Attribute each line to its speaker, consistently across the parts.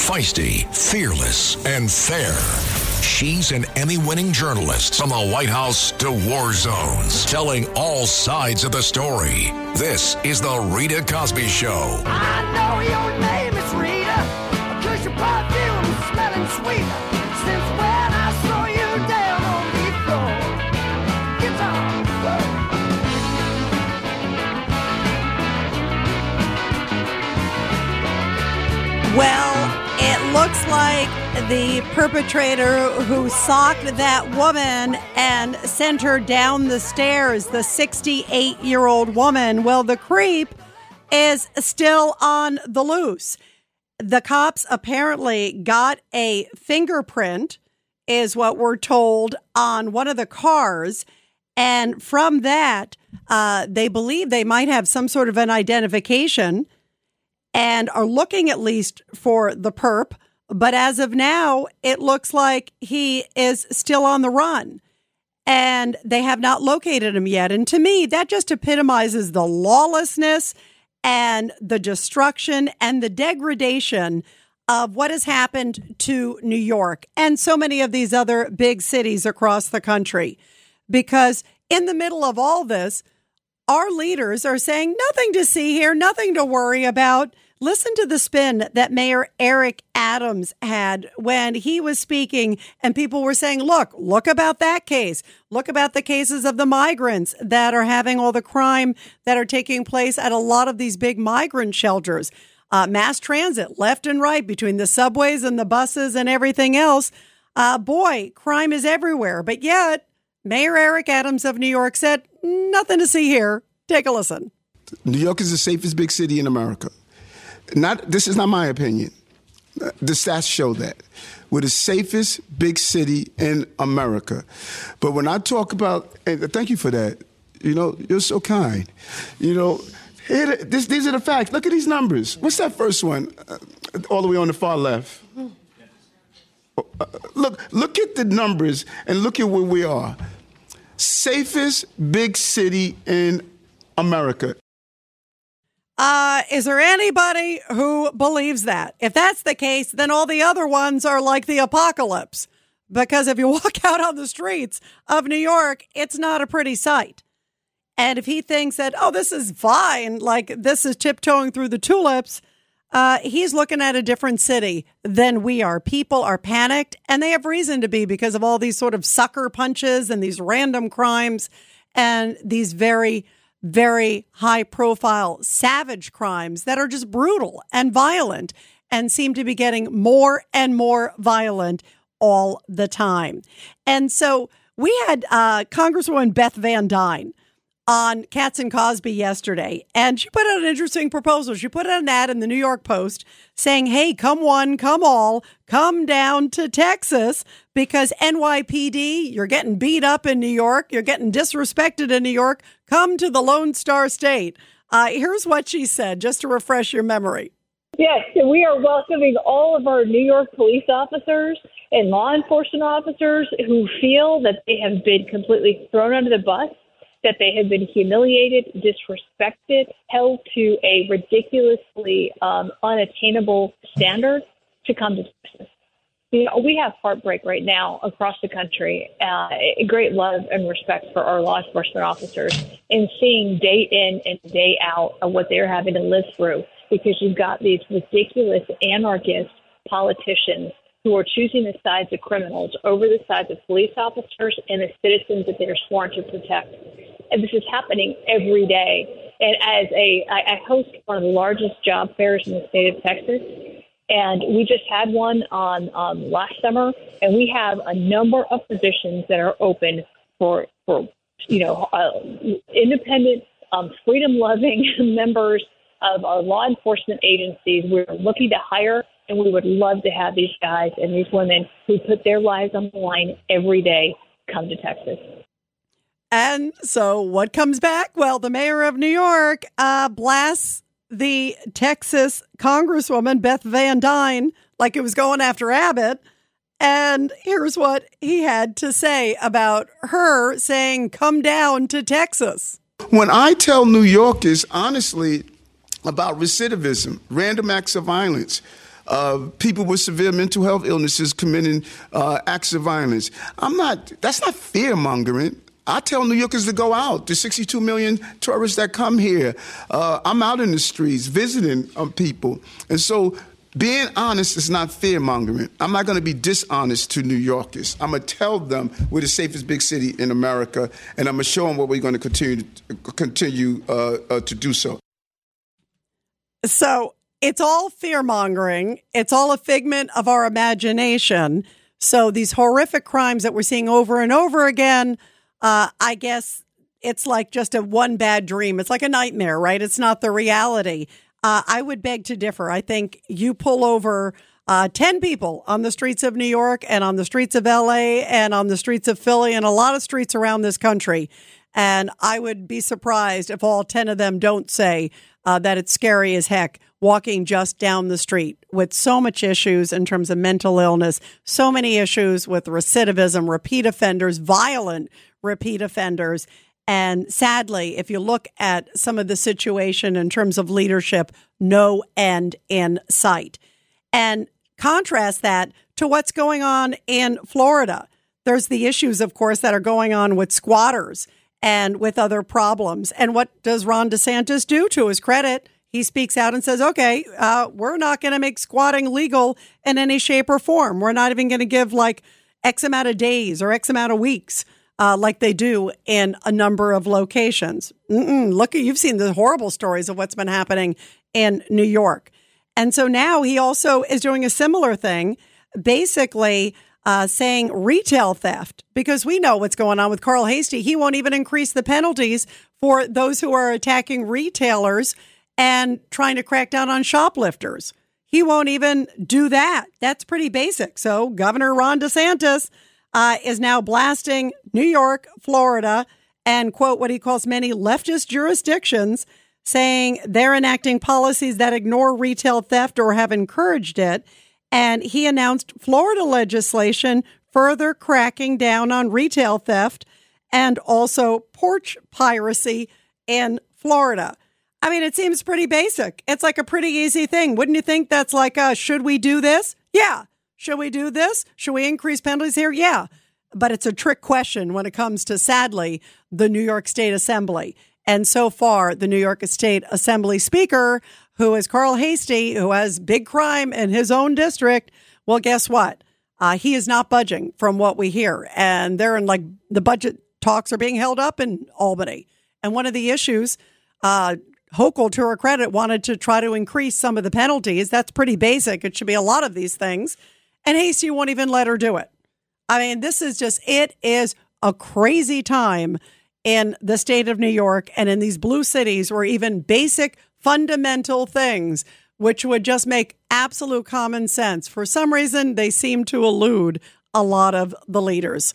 Speaker 1: Feisty, fearless, and fair. She's an Emmy-winning journalist from the White House to war zones, telling all sides of the story. This is The Rita Cosby Show.
Speaker 2: I know your name is Rita, 'cause your perfume is smelling sweeter since when I saw you down on the floor. Guitar.
Speaker 3: Well, it looks like the perpetrator who socked that woman and sent her down the stairs, the 68-year-old woman, well, the creep is still on the loose. The cops apparently got a fingerprint, is what we're told, on one of the cars. And from that, they believe they might have some sort of an identification and are looking at least for the perp. But as of now, it looks like he is still on the run and they have not located him yet. And to me, that just epitomizes the lawlessness and the destruction and the degradation of what has happened to New York and so many of these other big cities across the country. Because in the middle of all this, our leaders are saying nothing to see here, nothing to worry about. Listen to the spin that Mayor Eric Adams had when he was speaking and people were saying, look about that case. Look about the cases of the migrants that are having all the crime that are taking place at a lot of these big migrant shelters. Mass transit, left and right, between the subways and the buses and everything else. Boy, crime is everywhere. But yet, Mayor Eric Adams of New York said, nothing to see here. Take a listen.
Speaker 4: New York is the safest big city in America. This is not my opinion. The stats show that. We're the safest big city in America. But when I talk about, and thank you for that, you're so kind. These are the facts. Look at these numbers. What's that first one? All the way on the far left. Look at the numbers and look at where we are. Safest big city in America.
Speaker 3: Is there anybody who believes that? If that's the case, then all the other ones are like the apocalypse. Because if you walk out on the streets of New York, it's not a pretty sight. And if he thinks that, this is fine, like this is tiptoeing through the tulips, he's looking at a different city than we are. People are panicked, and they have reason to be because of all these sort of sucker punches and these random crimes and these very, very high-profile, savage crimes that are just brutal and violent and seem to be getting more and more violent all the time. And so we had Congresswoman Beth Van Duyne on Katz and Cosby yesterday, and she put out an interesting proposal. She put out an ad in the New York Post saying, hey, come one, come all, come down to Texas because NYPD, you're getting beat up in New York, you're getting disrespected in New York, come to the Lone Star State. Here's what she said, just to refresh your memory.
Speaker 5: Yes, so we are welcoming all of our New York police officers and law enforcement officers who feel that they have been completely thrown under the bus, that they have been humiliated, disrespected, held to a ridiculously unattainable standard to come to Texas. We have heartbreak right now across the country, great love and respect for our law enforcement officers, and seeing day in and day out of what they're having to live through because you've got these ridiculous anarchist politicians who are choosing the sides of criminals over the sides of police officers and the citizens that they are sworn to protect. And this is happening every day. And I host one of the largest job fairs in the state of Texas, and we just had one on last summer, and we have a number of positions that are open for independent, freedom-loving members of our law enforcement agencies. We're looking to hire, and we would love to have these guys and these women who put their lives on the line every day come to Texas.
Speaker 3: And so what comes back? Well, the mayor of New York blasts the Texas Congresswoman, Beth Van Duyne, like it was going after Abbott. And here's what he had to say about her saying, come down to Texas.
Speaker 4: When I tell New Yorkers, honestly, about recidivism, random acts of violence, people with severe mental health illnesses committing acts of violence. That's not fear-mongering. I tell New Yorkers to go out. There's 62 million tourists that come here. I'm out in the streets visiting people. And so being honest is not fear-mongering. I'm not going to be dishonest to New Yorkers. I'm going to tell them we're the safest big city in America, and I'm going to show them what we're going to continue to do so.
Speaker 3: So it's all fear-mongering. It's all a figment of our imagination. So these horrific crimes that we're seeing over and over again, I guess it's like just a one bad dream. It's like a nightmare, right? It's not the reality. I would beg to differ. I think you pull over 10 people on the streets of New York and on the streets of LA and on the streets of Philly and a lot of streets around this country. And I would be surprised if all 10 of them don't say that it's scary as heck walking just down the street with so much issues in terms of mental illness, so many issues with recidivism, repeat offenders, violent repeat offenders. And sadly, if you look at some of the situation in terms of leadership, no end in sight. And contrast that to what's going on in Florida. There's the issues, of course, that are going on with squatters and with other problems. And what does Ron DeSantis do? To his credit, he speaks out and says, okay, we're not going to make squatting legal in any shape or form. We're not even going to give like X amount of days or X amount of weeks like they do in a number of locations. Look, you've seen the horrible stories of what's been happening in New York. And so now he also is doing a similar thing, basically saying retail theft, because we know what's going on with Carl Heastie. He won't even increase the penalties for those who are attacking retailers and trying to crack down on shoplifters. He won't even do that. That's pretty basic. So Governor Ron DeSantis is now blasting New York, Florida, and, quote, what he calls many leftist jurisdictions, saying they're enacting policies that ignore retail theft or have encouraged it. And he announced Florida legislation further cracking down on retail theft and also porch piracy in Florida. I mean, it seems pretty basic. It's like a pretty easy thing. Wouldn't you think that's like, should we do this? Yeah. Should we do this? Should we increase penalties here? Yeah. But it's a trick question when it comes to, sadly, the New York State Assembly. And so far, the New York State Assembly Speaker, who is Carl Heastie, who has big crime in his own district, well, guess what? He is not budging from what we hear. And they're in, like, the budget talks are being held up in Albany. And one of the issues, Hochul, to her credit, wanted to try to increase some of the penalties. That's pretty basic. It should be a lot of these things. And Heastie won't even let her do it. I mean, it is a crazy time in the state of New York and in these blue cities where even basic fundamental things, which would just make absolute common sense, for some reason, they seem to elude a lot of the leaders.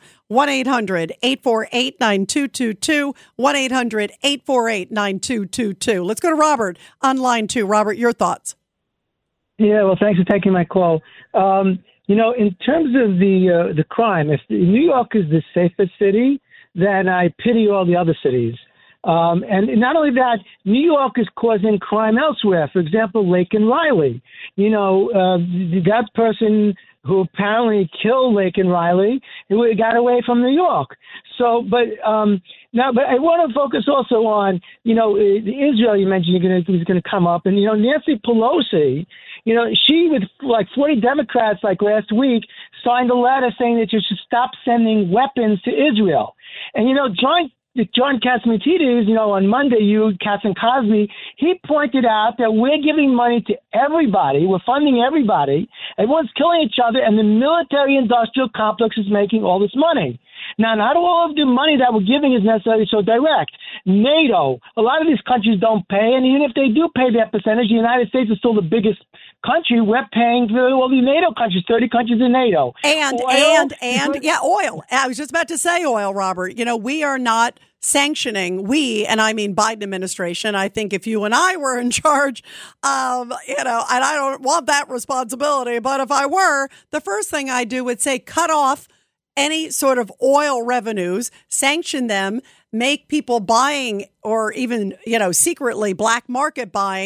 Speaker 3: 1-800-848-9222, 1-800-848-9222. Let's go to Robert on line 2. Robert, your thoughts.
Speaker 6: Yeah, well, thanks for taking my call. In terms of the crime, if New York is the safest city, then I pity all the other cities. And not only that, New York is causing crime elsewhere. For example, Laken Riley. That person who apparently killed Laken Riley, who got away from New York. So, but I want to focus also on, Israel. You mentioned is going to come up, and Nancy Pelosi. She, with like 40 Democrats, like last week, signed a letter saying that you should stop sending weapons to Israel. And, John Catsimatidis, on Monday, Kasim Cosme, he pointed out that we're giving money to everybody. We're funding everybody. Everyone's killing each other, and the military-industrial complex is making all this money. Now, not all of the money that we're giving is necessarily so direct. NATO, a lot of these countries don't pay, and even if they do pay their percentage, the United States is still the biggest country. We're paying for all the NATO countries, 30 countries in NATO.
Speaker 3: Oil. I was just about to say oil, Robert. We are not sanctioning, and I mean Biden administration. I think if you and I were in charge, and I don't want that responsibility, but if I were, the first thing I do would say cut off any sort of oil revenues, sanction them, make people buying or even, secretly black market buying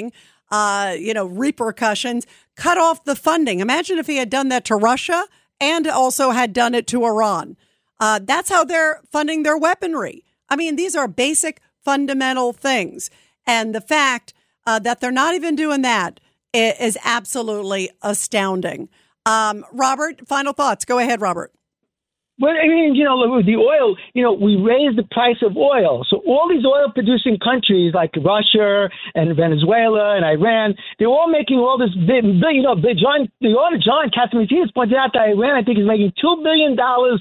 Speaker 3: repercussions, cut off the funding. Imagine if he had done that to Russia and also had done it to Iran. That's how they're funding their weaponry. I mean, these are basic, fundamental things. And the fact that they're not even doing that is absolutely astounding. Robert, final thoughts. Go ahead, Robert.
Speaker 6: Well, I mean, with the oil, we raised the price of oil. So all these oil-producing countries like Russia and Venezuela and Iran, they're all making all this big, John Catsimatidis pointed out that Iran, I think, is making $2 billion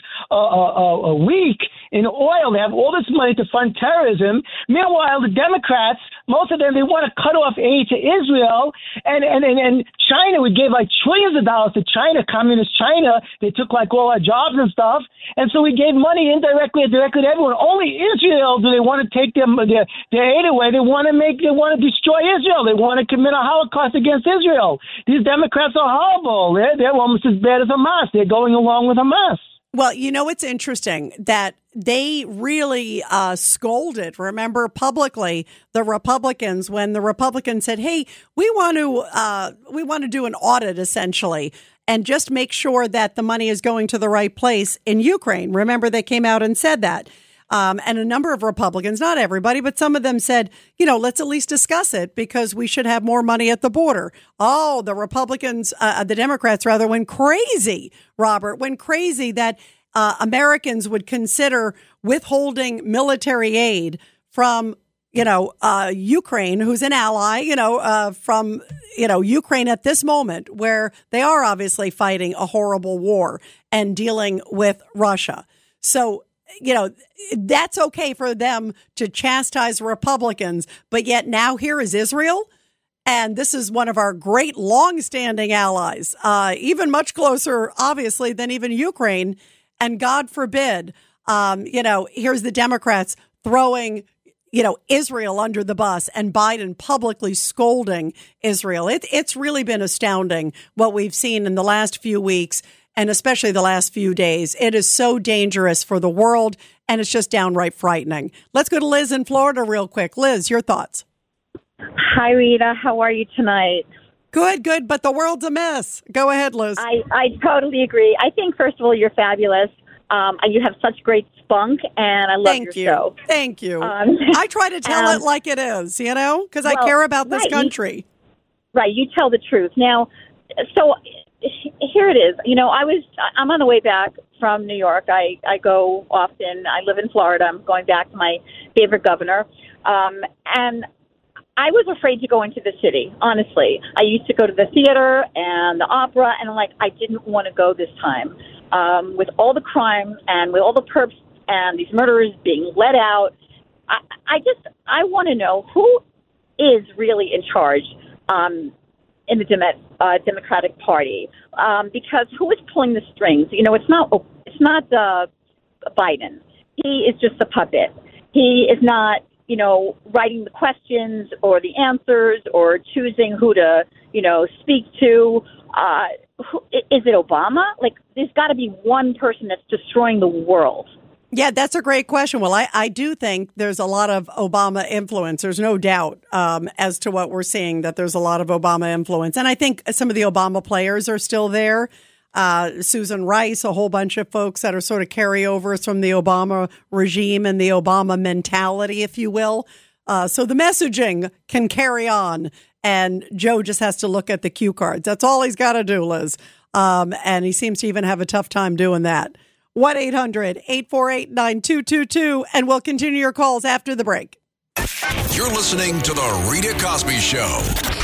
Speaker 6: a week in oil. They have all this money to fund terrorism. Meanwhile, the Democrats, most of them, they want to cut off aid to Israel. And China, we gave like trillions of dollars to China, communist China. They took like all our jobs and stuff. And so we gave money indirectly and directly to everyone. Only Israel do they want to take their aid away. They want to destroy Israel. They want to commit a Holocaust against Israel. These Democrats are horrible. They're almost as bad as Hamas. They're going along with Hamas.
Speaker 3: Well, it's interesting that they really scolded, remember, publicly, the Republicans when the Republicans said, hey, we want to do an audit, essentially, and just make sure that the money is going to the right place in Ukraine. Remember, they came out and said that. And a number of Republicans, not everybody, but some of them said, let's at least discuss it because we should have more money at the border. Oh, the Democrats went crazy, Robert, went crazy that Americans would consider withholding military aid from Ukraine, who's an ally, from Ukraine at this moment, where they are obviously fighting a horrible war and dealing with Russia. So, that's okay for them to chastise Republicans. But yet now here is Israel. And this is one of our great longstanding allies, even much closer, obviously, than even Ukraine. And God forbid, here's the Democrats throwing Israel under the bus and Biden publicly scolding Israel. It's really been astounding what we've seen in the last few weeks and especially the last few days. It is so dangerous for the world and it's just downright frightening. Let's go to Liz in Florida real quick. Liz, your thoughts.
Speaker 7: Hi, Rita. How are you tonight?
Speaker 3: Good. But the world's a mess. Go ahead, Liz.
Speaker 7: I totally agree. I think, first of all, you're fabulous. You have such great spunk, and I love your show.
Speaker 3: Thank you. I try to tell it like it is, because I care about this country.
Speaker 7: You tell the truth. Now, so here it is. I'm on the way back from New York. I go often. I live in Florida. I'm going back to my favorite governor. And I was afraid to go into the city, honestly. I used to go to the theater and the opera, and I didn't want to go this time. With all the crime and with all the perps and these murderers being let out, I want to know who is really in charge in the Democratic Party, because who is pulling the strings? It's not Biden. He is just a puppet. He is not, writing the questions or the answers or choosing who to, speak to. Is it Obama? There's got to be one person that's destroying the world.
Speaker 3: Yeah, that's a great question. Well, I do think there's a lot of Obama influence. There's no doubt as to what we're seeing, that there's a lot of Obama influence. And I think some of the Obama players are still there. Susan Rice, a whole bunch of folks that are sort of carryovers from the Obama regime and the Obama mentality, if you will. So the messaging can carry on. And Joe just has to look at the cue cards. That's all he's got to do, Liz. And he seems to even have a tough time doing that. 1-800-848-9222. And we'll continue your calls after the break.
Speaker 1: You're listening to The Rita Cosby Show.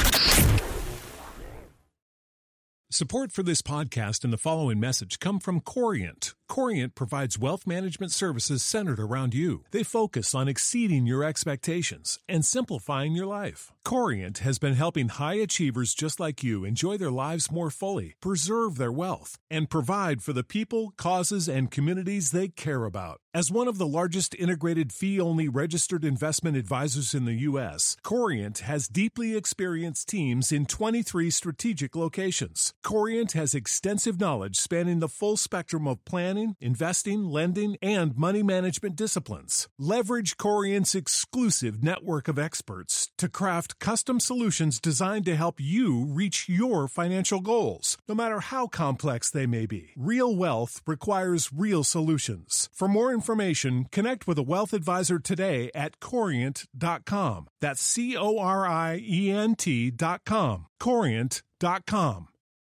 Speaker 8: Support for this podcast and the following message come from Corient. Corient provides wealth management services centered around you. They focus on exceeding your expectations and simplifying your life. Corient has been helping high achievers just like you enjoy their lives more fully, preserve their wealth, and provide for the people, causes, and communities they care about. As one of the largest integrated fee-only registered investment advisors in the U.S., Corient has deeply experienced teams in 23 strategic locations. Corient has extensive knowledge spanning the full spectrum of planning, investing, lending, and money management disciplines. Leverage Corient's exclusive network of experts to craft custom solutions designed to help you reach your financial goals, no matter how complex they may be. Real wealth requires real solutions. For more information, connect with a wealth advisor today at Corient.com. That's Corient.com. Corient.com.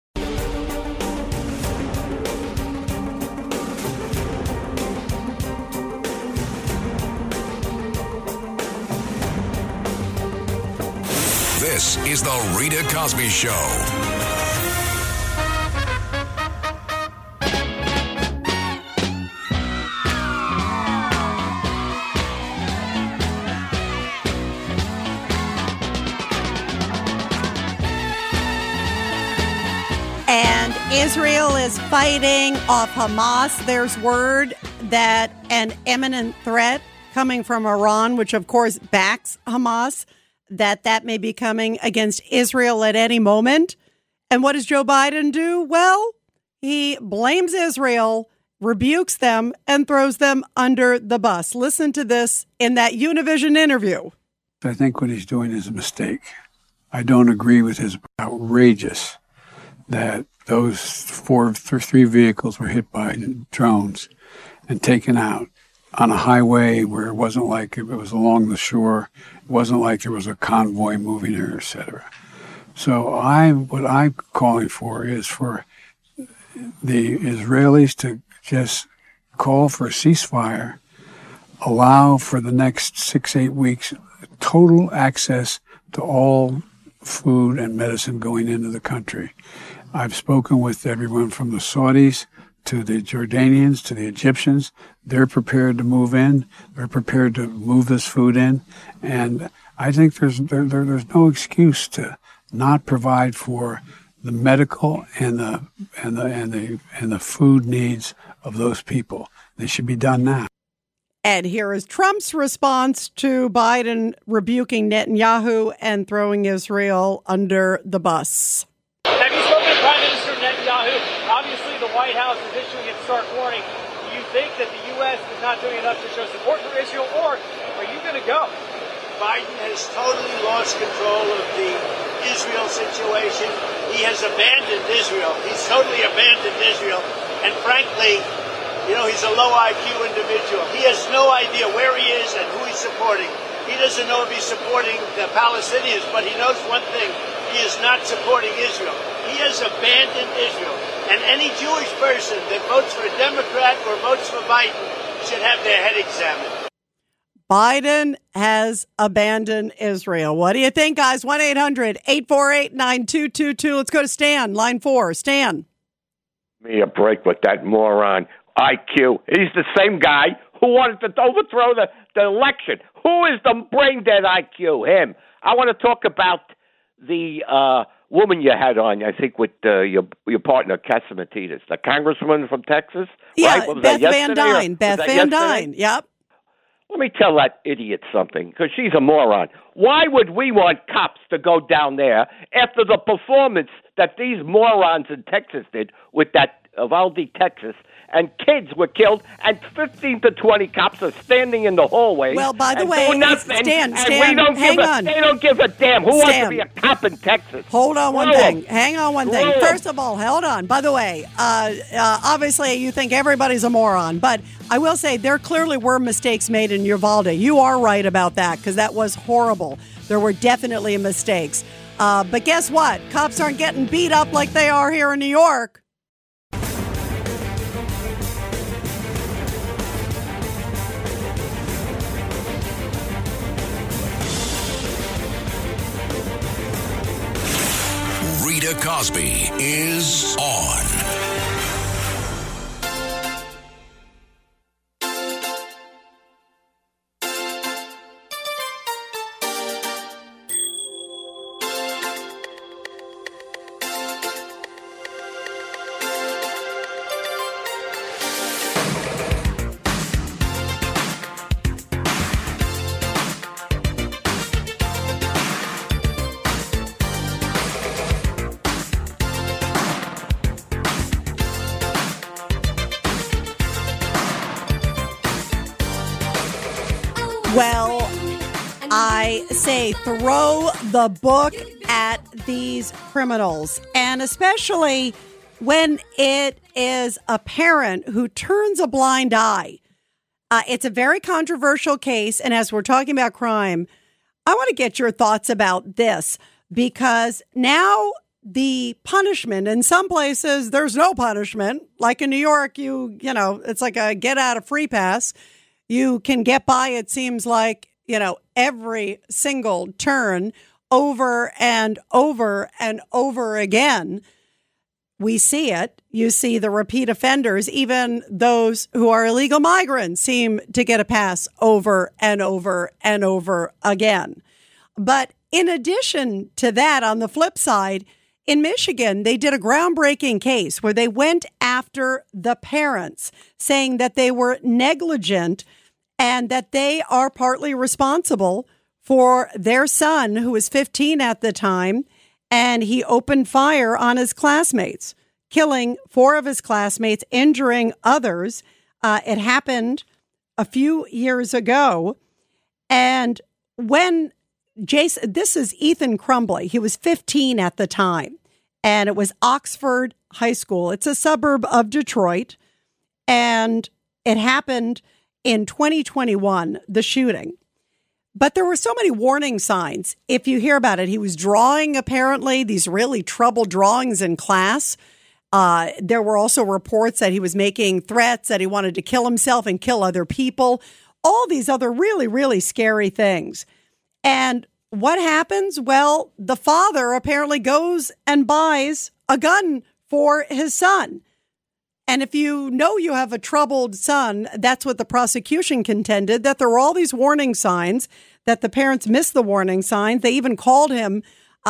Speaker 1: This is the Rita Cosby Show.
Speaker 3: And Israel is fighting off Hamas. There's word that an imminent threat coming from Iran, which of course backs Hamas, that may be coming against Israel at any moment. And what does Joe Biden do? Well, he blames Israel, rebukes them, and throws them under the bus. Listen to this in that Univision interview.
Speaker 9: I think what he's doing is a mistake. I don't agree with his outrageous that those three vehicles were hit by drones and taken out on a highway where it wasn't like it was along the shore. It wasn't like there was a convoy moving there, etc. So what I'm calling for is for the Israelis to just call for a ceasefire, allow for the next 6-8 weeks total access to all food and medicine going into the country. I've spoken with everyone from the Saudis to the Jordanians to the Egyptians. They're prepared to move in. They're prepared to move this food in. And I think there's no excuse to not provide for the medical and the food needs of those people. They should be done now.
Speaker 3: And here is Trump's response to Biden rebuking Netanyahu and throwing Israel under the bus.
Speaker 10: Have you spoken to Prime Minister Netanyahu? Obviously, the White House is issuing its stark warning. Do you think that the U.S. is not doing enough to show support for Israel, or are you going to go?
Speaker 11: Biden has totally lost control of the Israel situation. He has abandoned Israel. He's totally abandoned Israel. And frankly, he's a low IQ individual. He has no idea where he is and who he's supporting. He doesn't know if he's supporting the Palestinians, but he knows one thing. He is not supporting Israel. He has abandoned Israel. And any Jewish person that votes for a Democrat or votes for Biden should have their head examined.
Speaker 3: Biden has abandoned Israel. What do you think, guys? 1-800-848-9222. Let's go to Stan, line 4. Stan.
Speaker 12: Me a break with that moron. IQ. He's the same guy who wanted to overthrow the election. Who is the brain-dead IQ? Him. I want to talk about the woman you had on, I think, with your partner, Catsimatidis, the congresswoman from Texas.
Speaker 3: Yeah,
Speaker 12: right?
Speaker 3: Beth Van Dyne. Beth Van Dyne, yep.
Speaker 12: Let me tell that idiot something, because she's a moron. Why would we want cops to go down there after the performance that these morons in Texas did with that Uvalde, Texas, and kids were killed, and 15 to 20 cops are standing in the hallway.
Speaker 3: Well, by the way, Stan,
Speaker 12: we don't
Speaker 3: hang on.
Speaker 12: They don't give a damn. Who wants to be a cop in Texas?
Speaker 3: Hold on one thing. Hang on one thing. First of all, hold on. By the way, obviously you think everybody's a moron, but I will say there clearly were mistakes made in Uvalde. You are right about that, because that was horrible. There were definitely mistakes. But guess what? Cops aren't getting beat up like they are here in New York.
Speaker 1: Rita Cosby is on.
Speaker 3: Well, I say throw the book at these criminals, and especially when it is a parent who turns a blind eye. It's a very controversial case, and as we're talking about crime, I want to get your thoughts about this, because now the punishment, in some places, there's no punishment. Like in New York, you know, it's like a get out of free pass. You can get by, it seems like, every single turn over and over and over again. We see it. You see the repeat offenders, even those who are illegal migrants, seem to get a pass over and over and over again. But in addition to that, on the flip side, in Michigan, they did a groundbreaking case where they went after the parents, saying that they were negligent and that they are partly responsible for their son, who was 15 at the time, and he opened fire on his classmates, killing 4 of his classmates, injuring others. It happened a few years ago. And when this is Ethan Crumbley. He was 15 at the time, and it was Oxford High School. It's a suburb of Detroit, and it happened in 2021, the shooting. But there were so many warning signs. If you hear about it, he was drawing, apparently, these really troubled drawings in class. There were also reports that he was making threats, that he wanted to kill himself and kill other people, all these other really, really scary things. And what happens? Well, the father apparently goes and buys a gun for his son. And if you know you have a troubled son, that's what the prosecution contended, that there were all these warning signs, that the parents missed the warning signs. They even called him,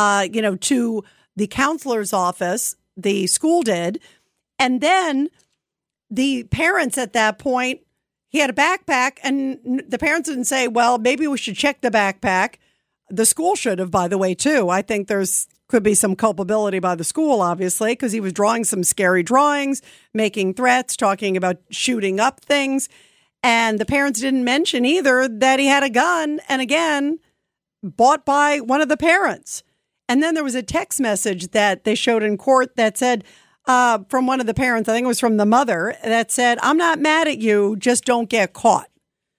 Speaker 3: to the counselor's office, the school did. And then the parents at that point, he had a backpack, and the parents didn't say, well, maybe we should check the backpack. The school should have, by the way, too. I think could be some culpability by the school, obviously, because he was drawing some scary drawings, making threats, talking about shooting up things. And the parents didn't mention either that he had a gun, and again, bought by one of the parents. And then there was a text message that they showed in court that said, from one of the parents, I think it was from the mother, that said, I'm not mad at you, just don't get caught.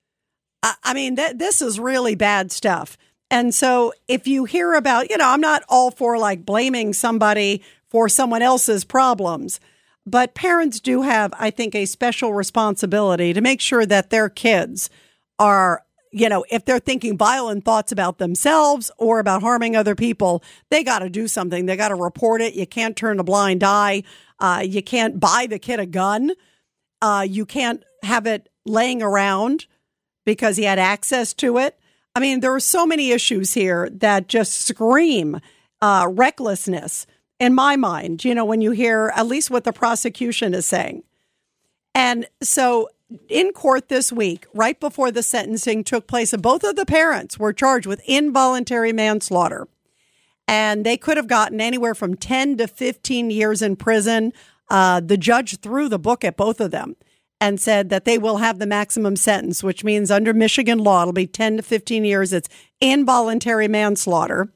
Speaker 3: I mean, this is really bad stuff. And so if you hear about, I'm not all for like blaming somebody for someone else's problems, but parents do have, I think, a special responsibility to make sure that their kids are, if they're thinking violent thoughts about themselves or about harming other people, they got to do something. They got to report it. You can't turn a blind eye. You can't buy the kid a gun. You can't have it laying around because he had access to it. I mean, there are so many issues here that just scream recklessness in my mind, when you hear at least what the prosecution is saying. And so in court this week, right before the sentencing took place, and both of the parents were charged with involuntary manslaughter. And they could have gotten anywhere from 10 to 15 years in prison. The judge threw the book at both of them and said that they will have the maximum sentence, which means under Michigan law, it'll be 10 to 15 years. It's involuntary manslaughter.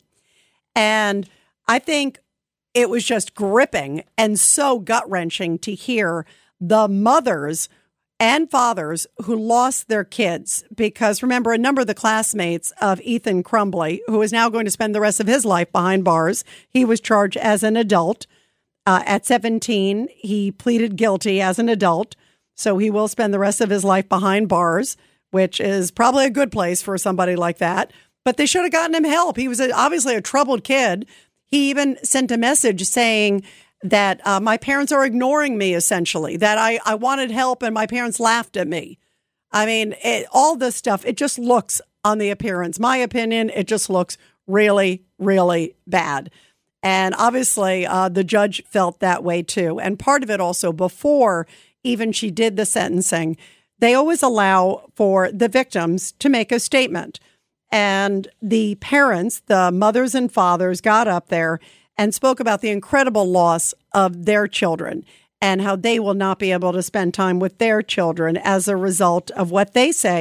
Speaker 3: And I think it was just gripping and so gut-wrenching to hear the mothers and fathers who lost their kids. Because remember, a number of the classmates of Ethan Crumbley, who is now going to spend the rest of his life behind bars, he was charged as an adult. At 17, he pleaded guilty as an adult. So he will spend the rest of his life behind bars, which is probably a good place for somebody like that. But they should have gotten him help. He was obviously a troubled kid. He even sent a message saying that my parents are ignoring me, essentially, that I wanted help and my parents laughed at me. I mean, all this stuff, it just looks, on the appearance, my opinion, it just looks really, really bad. And obviously, the judge felt that way, too. And part of it also, before even she did the sentencing, they always allow for the victims to make a statement. And the parents, the mothers and fathers, got up there and spoke about the incredible loss of their children and how they will not be able to spend time with their children as a result of what they say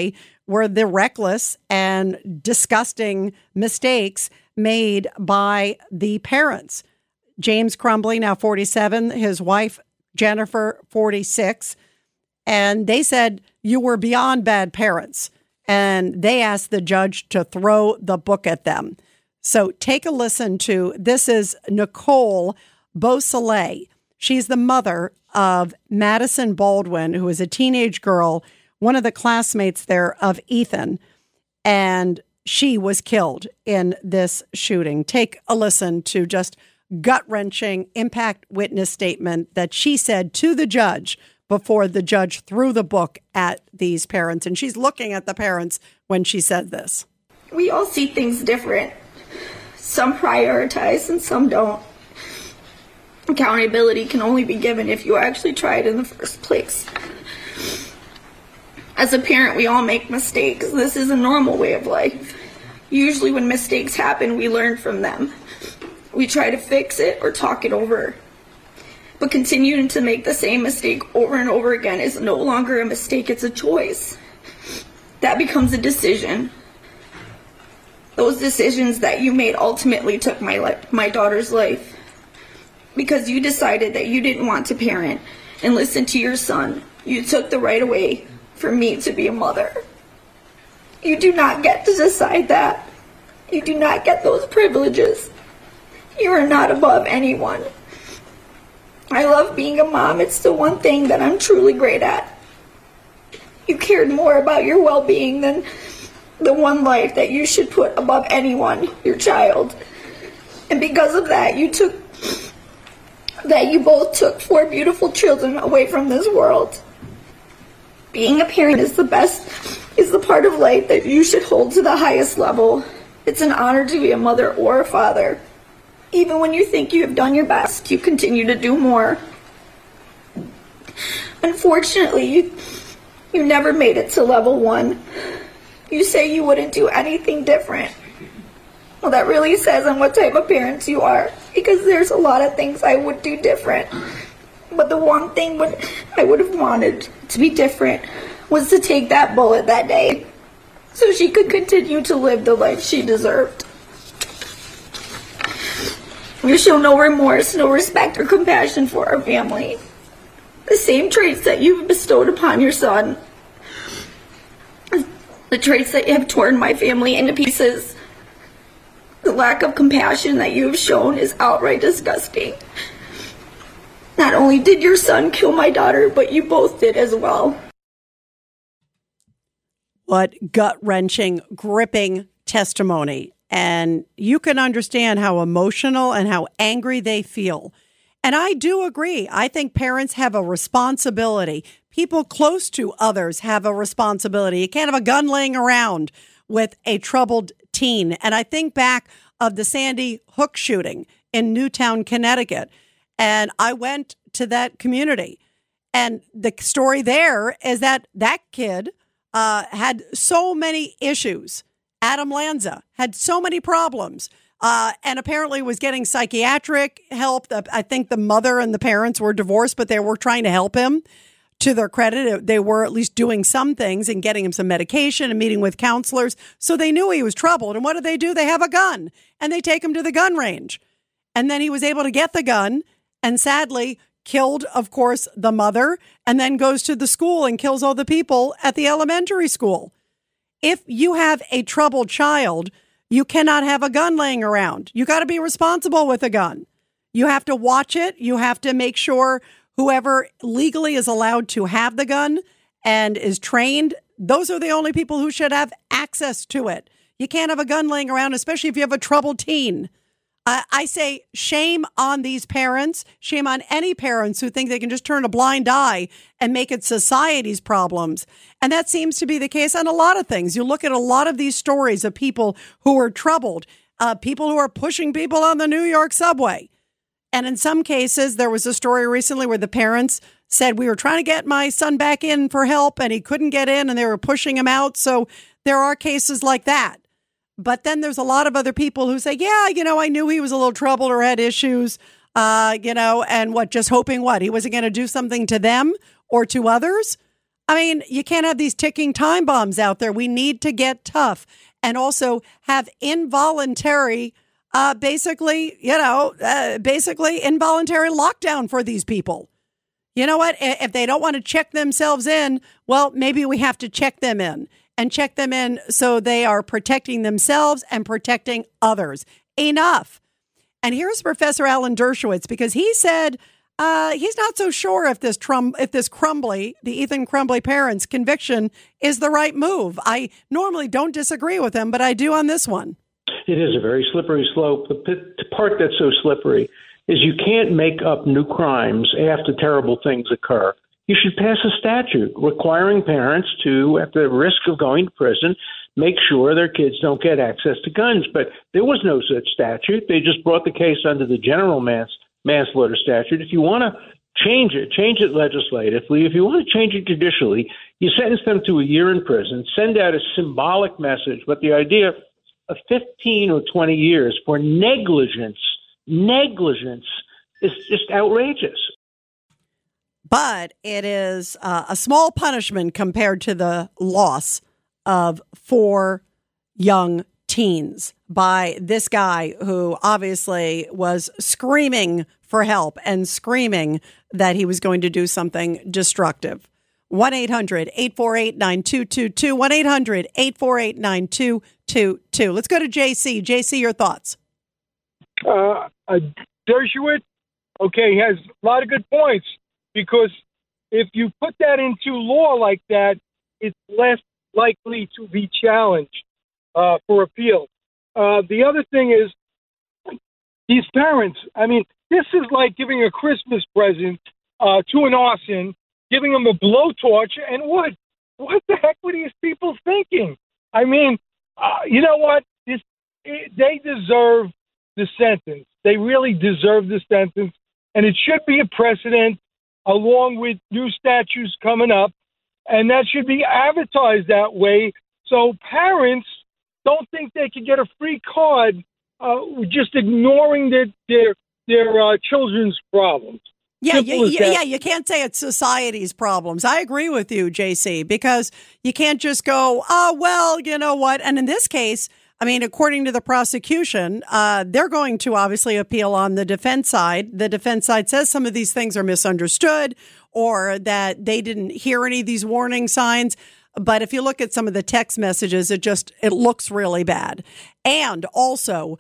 Speaker 3: were the reckless and disgusting mistakes made by the parents. James Crumbly, now 47, his wife, Jennifer, 46. And they said, you were beyond bad parents. And they asked the judge to throw the book at them. So take a listen to, this is Nicole Beausoleil. She's the mother of Madison Baldwin, who was a teenage girl, one of the classmates there of Ethan, and she was killed in this shooting. Take a listen to just gut-wrenching impact witness statement that she said to the judge before the judge threw the book at these parents. And she's looking at the parents when she said this.
Speaker 13: We all see things different. Some prioritize and some don't. Accountability can only be given if you actually tried in the first place. As a parent, we all make mistakes. This is a normal way of life. Usually when mistakes happen, we learn from them. We try to fix it or talk it over. But continuing to make the same mistake over and over again is no longer a mistake, it's a choice. That becomes a decision. Those decisions that you made ultimately took my daughter's life. Because you decided that you didn't want to parent and listen to your son. You took the right away for me to be a mother. You do not get to decide that. You do not get those privileges. You are not above anyone. I love being a mom. It's the one thing that I'm truly great at. You cared more about your well-being than the one life that you should put above anyone, your child. And because of that, you both took 4 beautiful children away from this world. Being a parent is the part of life that you should hold to the highest level. It's an honor to be a mother or a father. Even when you think you have done your best, you continue to do more. Unfortunately, you never made it to level 1. You say you wouldn't do anything different. Well, that really says on what type of parents you are, because there's a lot of things I would do different. But the one thing I would have wanted to be different was to take that bullet that day so she could continue to live the life she deserved. You show no remorse, no respect or compassion for our family. The same traits that you've bestowed upon your son. The traits that have torn my family into pieces. The lack of compassion that you have shown is outright disgusting. Not only did your son kill my daughter, but you both did as well.
Speaker 3: What gut-wrenching, gripping testimony. And you can understand how emotional and how angry they feel. And I do agree. I think parents have a responsibility. People close to others have a responsibility. You can't have a gun laying around with a troubled teen. And I think back of the Sandy Hook shooting in Newtown, Connecticut. And I went to that community. And the story there is that kid had so many issues. Adam Lanza had so many problems and apparently was getting psychiatric help. I think the mother and the parents were divorced, but they were trying to help him. To their credit, they were at least doing some things and getting him some medication and meeting with counselors. So they knew he was troubled. And what do? They have a gun and they take him to the gun range. And then he was able to get the gun and sadly killed, of course, the mother, and then goes to the school and kills all the people at the elementary school. If you have a troubled child, you cannot have a gun laying around. You got to be responsible with a gun. You have to watch it. You have to make sure whoever legally is allowed to have the gun and is trained, those are the only people who should have access to it. You can't have a gun laying around, especially if you have a troubled teen. I say shame on these parents, shame on any parents who think they can just turn a blind eye and make it society's problems. And that seems to be the case on a lot of things. You look at a lot of these stories of people who are troubled, people who are pushing people on the New York subway. And in some cases, there was a story recently where the parents said, we were trying to get my son back in for help and he couldn't get in and they were pushing him out. So there are cases like that. But then there's a lot of other people who say, yeah, I knew he was a little troubled or had issues, and just hoping he wasn't going to do something to them or to others. I mean, you can't have these ticking time bombs out there. We need to get tough and also have involuntary, basically involuntary lockdown for these people. You know what? If they don't want to check themselves in, well, maybe we have to check them in and check them in so they are protecting themselves and protecting others. Enough. And here's Professor Alan Dershowitz, because he said he's not so sure if this Crumbley, the Ethan Crumbley parents' conviction is the right move. I normally don't disagree with him, but I do on this one.
Speaker 14: It is a very slippery slope. The part that's so slippery is you can't make up new crimes after terrible things occur. You should pass a statute requiring parents to, at the risk of going to prison, make sure their kids don't get access to guns. But there was no such statute. They just brought the case under the general manslaughter statute. If you want to change it legislatively. If you want to change it judicially, you sentence them to a year in prison, send out a symbolic message. But the idea of 15 or 20 years for negligence is just outrageous.
Speaker 3: But it is a small punishment compared to the loss of 4 young teens by this guy who obviously was screaming for help and screaming that he was going to do something destructive. 1-800-848-9222. 1-800-848-9222. Let's go to JC. JC, your thoughts.
Speaker 15: Dershowitz, okay, has a lot of good points, because if you put that into law like that, it's less likely to be challenged for appeal. The other thing is, these parents, I mean, this is like giving a Christmas present to an arson, giving them a blowtorch, and what the heck were these people thinking? I mean, you know what? They deserve the sentence. They really deserve the sentence, and it should be a precedent along with new statutes coming up, and that should be advertised that way so parents don't think they could get a free card just ignoring their children's problems.
Speaker 3: Yeah, you can't say it's society's problems. I agree with you, JC, because you can't just go, oh, well, you know what? And in this case, I mean, according to the prosecution, they're going to obviously appeal on the defense side. The defense side says some of these things are misunderstood or that they didn't hear any of these warning signs. But if you look at some of the text messages, it looks really bad. And also,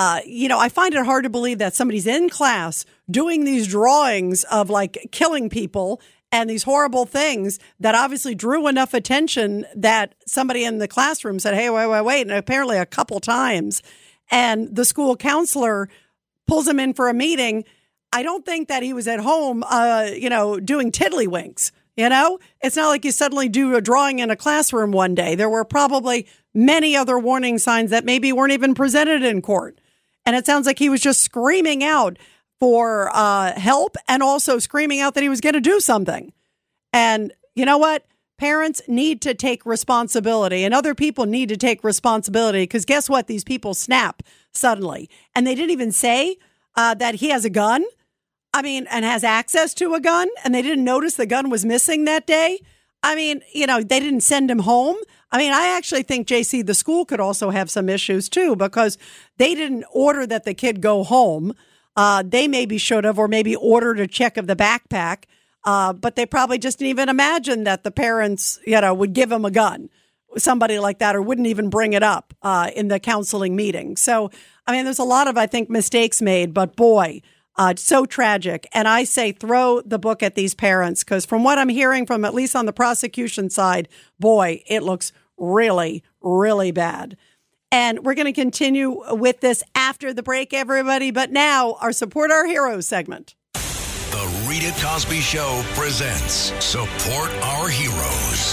Speaker 3: I find it hard to believe that somebody's in class doing these drawings of like killing people and these horrible things that obviously drew enough attention that somebody in the classroom said, hey, wait, and apparently a couple times. And the school counselor pulls him in for a meeting. I don't think that he was at home, doing tiddlywinks. It's not like you suddenly do a drawing in a classroom one day. There were probably many other warning signs that maybe weren't even presented in court. And it sounds like he was just screaming out for help and also screaming out that he was going to do something. And you know what? Parents need to take responsibility and other people need to take responsibility, because guess what? These people snap suddenly. And they didn't even say that he has a gun. I mean, and has access to a gun, and they didn't notice the gun was missing that day. I mean, they didn't send him home. I mean, I actually think, JC, the school could also have some issues too, because they didn't order that the kid go home. They maybe should have, or maybe ordered a check of the backpack. But they probably just didn't even imagine that the parents, would give him a gun, somebody like that, or wouldn't even bring it up in the counseling meeting. So, I mean, there's a lot of, I think, mistakes made, but boy, so tragic. And I say throw the book at these parents, because from what I'm hearing from, at least on the prosecution side, boy, it looks really, really bad. And we're going to continue with this after the break, everybody. But now, our Support Our Heroes segment.
Speaker 1: The Rita Cosby Show presents Support Our Heroes.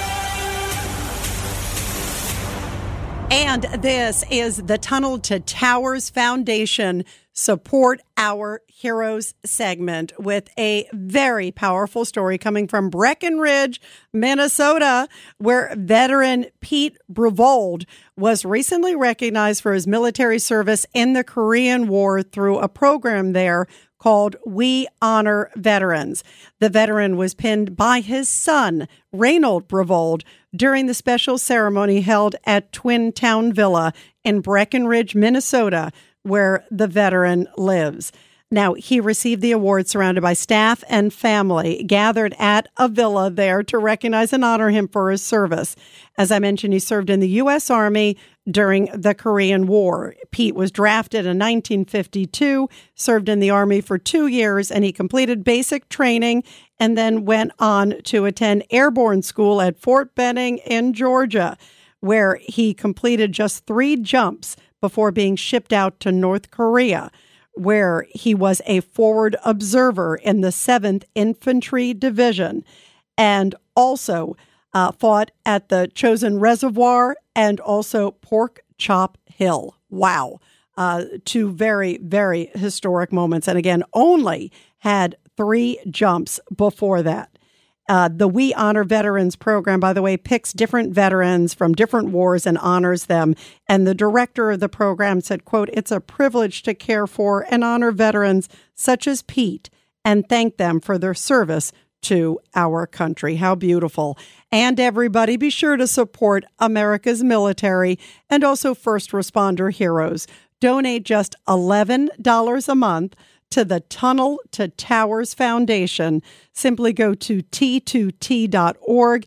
Speaker 3: And this is the Tunnel to Towers Foundation Support Our Heroes segment with a very powerful story coming from Breckenridge, Minnesota, where veteran Pete Bruvold was recently recognized for his military service in the Korean War through a program there called We Honor Veterans. The veteran was pinned by his son, Reynold Bravold, during the special ceremony held at Twin Town Villa in Breckenridge, Minnesota, where the veteran lives. Now, he received the award surrounded by staff and family gathered at a villa there to recognize and honor him for his service. As I mentioned, he served in the U.S. Army during the Korean War. Pete was drafted in 1952, served in the Army for 2 years, and he completed basic training and then went on to attend airborne school at Fort Benning in Georgia, where he completed just 3 jumps before being shipped out to North Korea, where he was a forward observer in the 7th Infantry Division and also fought at the Chosin Reservoir and also Pork Chop Hill. Wow. 2 very, very historic moments. And again, only had 3 jumps before that. The We Honor Veterans program, by the way, picks different veterans from different wars and honors them. And the director of the program said, quote, "It's a privilege to care for and honor veterans such as Pete and thank them for their service to our country." How beautiful. And everybody, be sure to support America's military and also first responder heroes. Donate just $11 a month to the Tunnel to Towers Foundation. Simply go to T2T.org,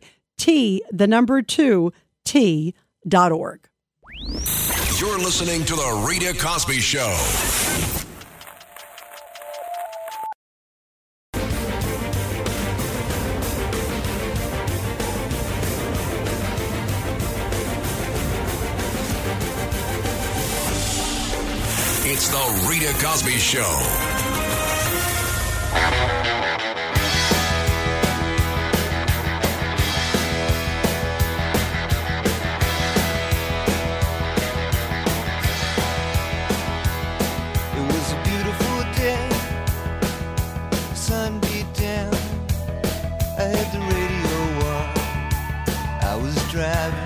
Speaker 3: T2T.org.
Speaker 1: You're listening to The Rita Cosby Show. It's The Rita Cosby Show.
Speaker 2: It was a beautiful day, sun beat down. I had the radio on, I was driving.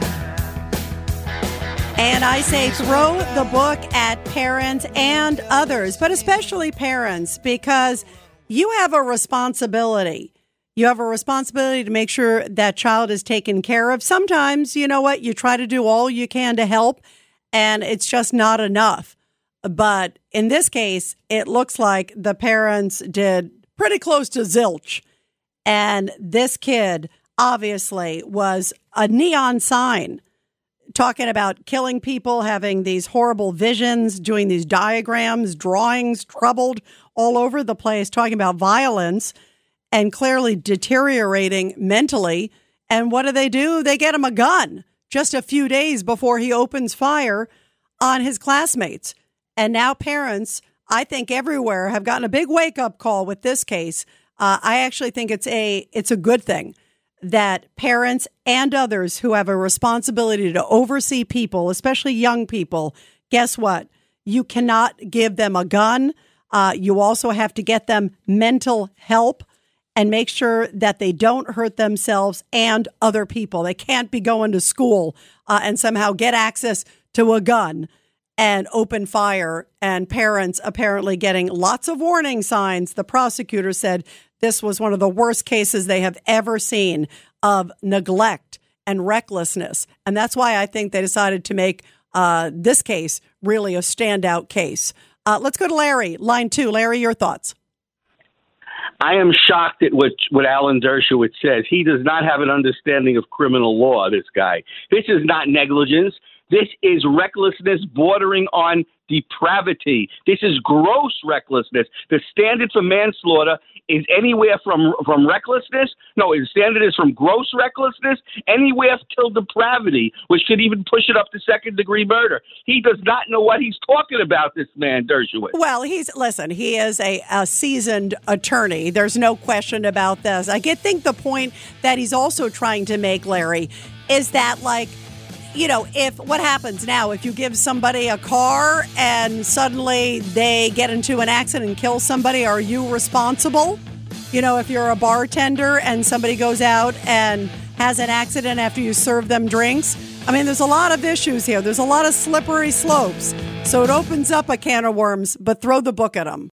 Speaker 3: And I say throw the book at parents and others, but especially parents, because you have a responsibility. You have a responsibility to make sure that child is taken care of. Sometimes, you know what, you try to do all you can to help, and it's just not enough. But in this case, it looks like the parents did pretty close to zilch. And this kid obviously was a neon sign, talking about killing people, having these horrible visions, doing these diagrams, drawings, troubled all over the place, talking about violence and clearly deteriorating mentally. And what do? They get him a gun just a few days before he opens fire on his classmates. And now parents, I think everywhere, have gotten a big wake-up call with this case. I actually think it's a good thing that parents and others who have a responsibility to oversee people, especially young people, guess what? You cannot give them a gun. You also have to get them mental help and make sure that they don't hurt themselves and other people. They can't be going to school and somehow get access to a gun and open fire, and parents apparently getting lots of warning signs. The prosecutor said this was one of the worst cases they have ever seen of neglect and recklessness. And that's why I think they decided to make this case really a standout case. Let's go to Larry, line 2. Larry, your thoughts.
Speaker 16: I am shocked at what Alan Dershowitz says. He does not have an understanding of criminal law, this guy. This is not negligence. This is recklessness bordering on depravity. This is gross recklessness. The standard for manslaughter is anywhere from recklessness. No, the standard is from gross recklessness anywhere till depravity, which could even push it up to second-degree murder. He does not know what he's talking about, this man, Dershowitz.
Speaker 3: Well, he is a seasoned attorney. There's no question about this. I think the point that he's also trying to make, Larry, is that, like, you know, what happens now if you give somebody a car and suddenly they get into an accident and kill somebody, are you responsible? You know, if you're a bartender and somebody goes out and has an accident after you serve them drinks. I mean, there's a lot of issues here. There's a lot of slippery slopes. So it opens up a can of worms, but throw the book at them.